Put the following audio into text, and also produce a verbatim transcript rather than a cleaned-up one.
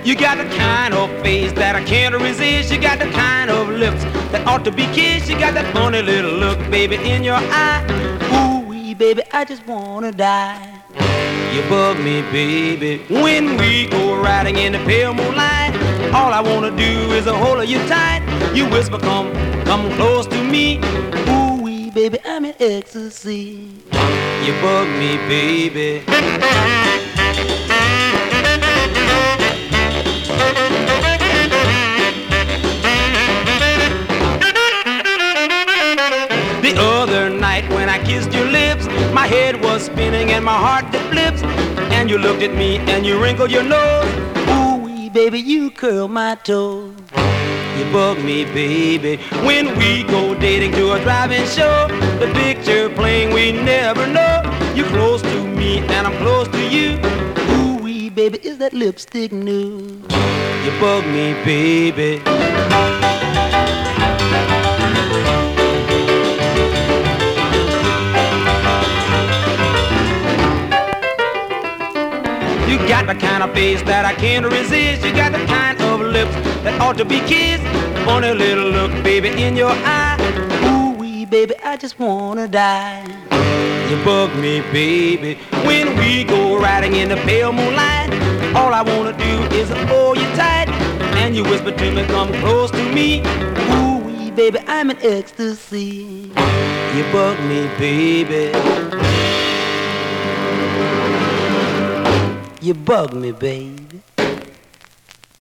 You got the kind of face that I can't resist. You got the kind of lips that ought to be kissed. You got that funny little look, baby, in your eye. Ooh-wee, baby, I just wanna die. You bug me, baby, when we go riding in the pale moonlight. All I wanna do is a hold of you tight. You whisper, come, come close to me. Ooh-wee, baby, I'm in ecstasy. You bug me, baby. The other night when I kissed your lips, my head was spinning and my heart did flips. And you looked at me and you wrinkled your nose. Ooh-wee, baby, you curl my toes. You bug me, baby, when we go dating to a drive-in show. The picture playing we never know. You're close to me and I'm close to you. Ooh-wee, baby, is that lipstick new? You bug me, baby. You got the kind of face that I can't resist. You got the kind of lips that ought to be kissed. Funny little look, baby, in your eye. Ooh-wee, baby, I just wanna die. You bug me, baby, when we go riding in the pale moonlight. All I wanna do is hold you tight. And you whisper to me, come close to me. Ooh-wee, baby, I'm in ecstasy. You bug me, baby. You bug me, babe.